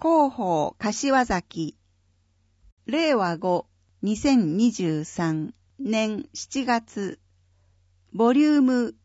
広報柏崎令和5 2023年7月ボリューム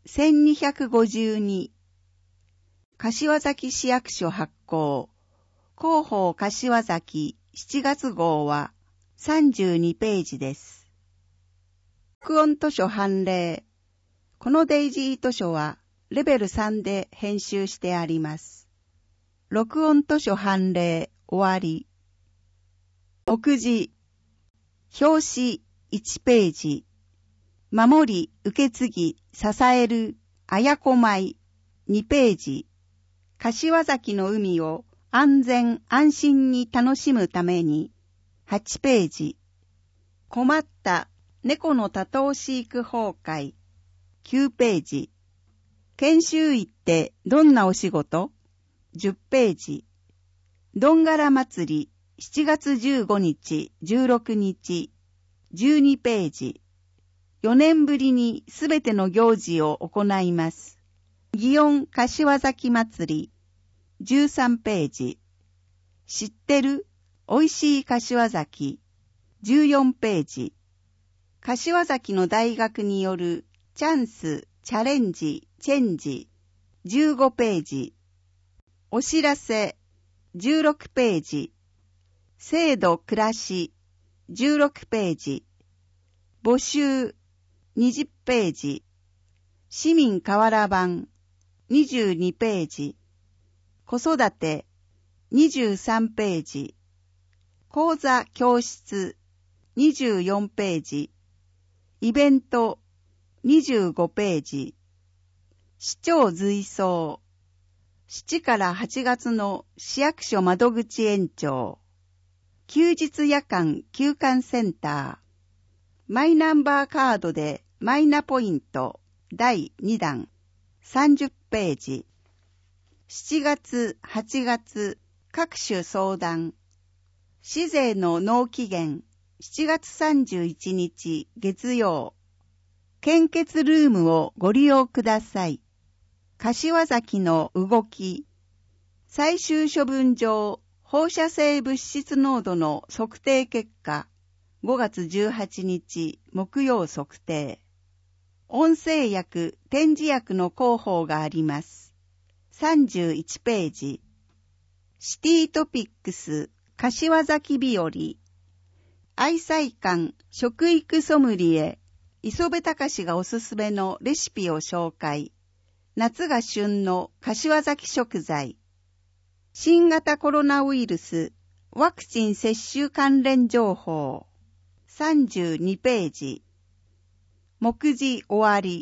1252柏崎市役所発行広報柏崎7月号は32ページです。録音図書判例。このデイジー図書はレベル3で編集してあります。録音図書判例終わり。目次。表紙1ページ。守り、受け継ぎ、支える、あやこ舞2ページ。柏崎の海を安全安心に楽しむために8ページ。困った猫の多頭飼育崩壊9ページ。研修医ってどんなお仕事10ページ。どんがら祭り7月15日、16日12ページ。4年ぶりにすべての行事を行います。祇園柏崎祭り13ページ。知ってるおいしい柏崎14ページ。柏崎の大学によるチャンス、チャレンジ、チェンジ15ページ。お知らせ16ページ。制度暮らし16ページ。募集20ページ。市民瓦版22ページ。子育て23ページ。講座教室24ページ。イベント25ページ。市長随走。7から8月の市役所窓口延長。休日夜間休館センター。マイナンバーカードでマイナポイント第2弾。30ページ。7月、8月各種相談。市税の納期限7月31日月曜。献血ルームをご利用ください。柏崎の動き。最終処分場放射性物質濃度の測定結果。5月18日木曜測定。音声薬、点字薬の広報があります。31ページ。シティトピックス、柏崎日和。愛妻館、食育ソムリエ、磯部隆がおすすめのレシピを紹介。夏が旬の柏崎食材。新型コロナウイルス、ワクチン接種関連情報。32ページ。目次終わり。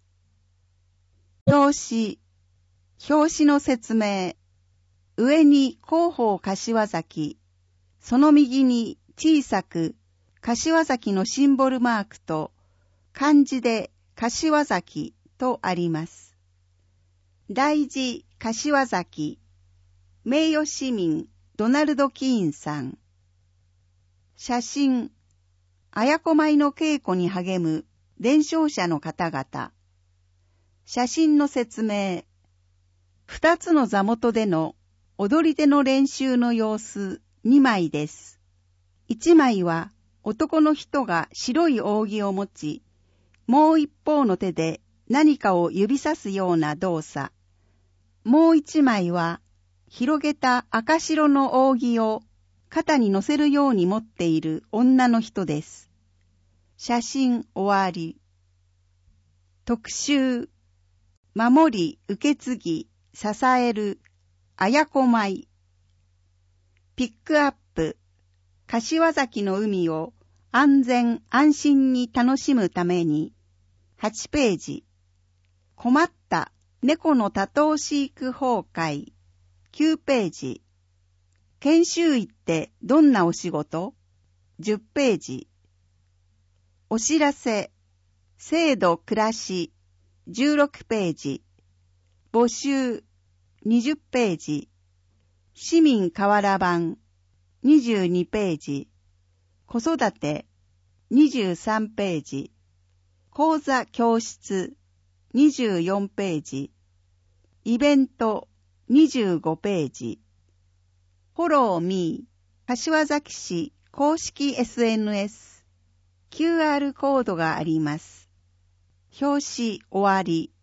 表紙の説明。上に広報柏崎。その右に小さく柏崎のシンボルマークと漢字で柏崎とあります。大字柏崎。名誉市民ドナルド・キーンさん。写真。あやこ舞の稽古に励む伝承者の方々。写真の説明。2つの座元での踊り手の練習の様子2枚です。1枚は男の人が白い扇を持ち、もう一方の手で何かを指さすような動作。もう1枚は広げた赤白の扇を肩に乗せるように持っている女の人です。写真終わり。特集。守り、受け継ぎ、支える、あやこ舞。ピックアップ。柏崎の海を安全安心に楽しむために8ページ。困った猫の多頭飼育崩壊9ページ。研修医ってどんなお仕事10ページ。お知らせ。制度暮らし16ページ。募集20ページ。市民瓦版22ページ。子育て23ページ。講座教室24ページ。イベント25ページ。 Follow Me 柏崎市公式 SNS。QR コードがあります。表紙終わり。